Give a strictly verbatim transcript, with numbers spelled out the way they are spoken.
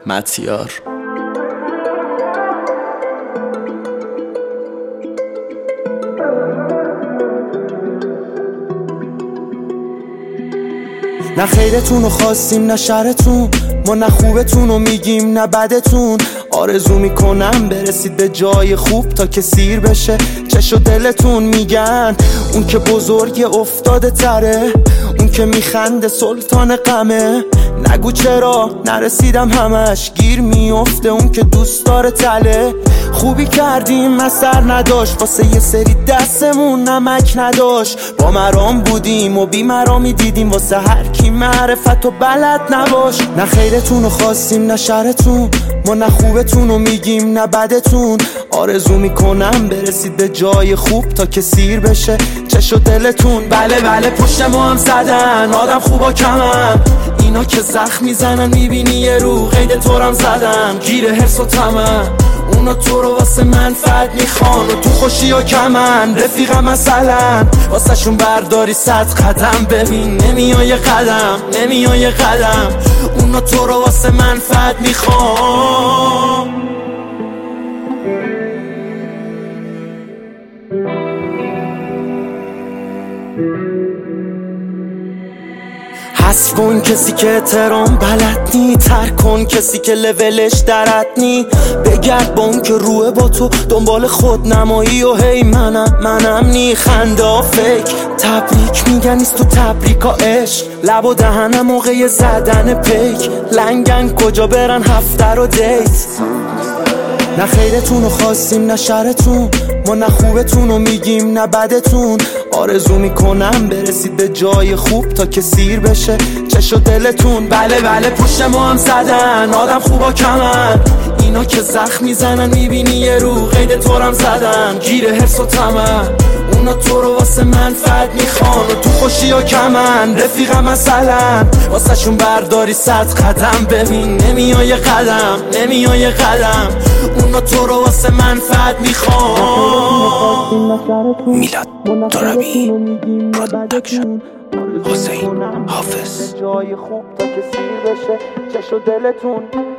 متیار. نه خیرتون رو خواستیم نه شرتون، ما نه خوبتون رو میگیم نه بدتون. آرزو میکنم برسید به جای خوب تا که سیر بشه چش و دلتون. میگن اون که بزرگ افتاده تره، اون که میخنده سلطان غمه. نگو چرا نرسیدم همش، گیر میفته اون که دوست داره تله. خوبی کردیم اثر نداشت، واسه یه سری دستمون نمک نداشت. با مرام بودیم و بی مرامی دیدیم، واسه هر کی معرفت و بلد نباش. نه خیرتون رو خواستیم نه شرتون، ما نه خوبتون رو میگیم نه بدتون. آرزو میکنم برسید به جای خوب تا که سیر بشه چش و دلتون. بله بله پشت ما هم زدن آدم خوبا کمن، اینا که زخم میزنن میبینی یه رو قید تورم زدن. گیره حرس و تمن اونا تو رو واسه منفعت میخوان و تو خوشی و کمن. رفیقم مثلا واسه شون برداری صد قدم، ببین نمیای قدم نمیای قدم. اونا تو رو واسه منفعت میخوان. حذف کن کسی که احترام بلد نی، ترک کن کسی که لولش درد نی. بگرد با اون که روه با تو دنبال خود نمایی و هی منم منم نی. خنده ها فیک تبریک میگن نیست تو تبریک ها عشق. لب و دهنم موقع زدن پیک، لنگن کجا برن هفته رو دیت. نه خیرتون رو خواستیم نه شرتون، ما نه خوبتون رو میگیم نه بدتون. آرزو میکنم برسید به جای خوب تا که سیر بشه چش و دلتون. بله بله پشت ما هم زدن آدم خوبا کمن، اینا که زخم میزنن میبینی یه رو قید تورم زدن. گیره حرس و تمن اونا تو رو واسه منفعت میخوان و تو خوشی و کمن. رفیقم مثلا واسه شون برداری صد قدم، ببین نمیای قدم نمیای قدم. اونا تو رو واسه منفعت میخوان. میلاد ترابی پروداکشن، حسین حافظ. جای خوب تا که سیر بشه چش و دلتون.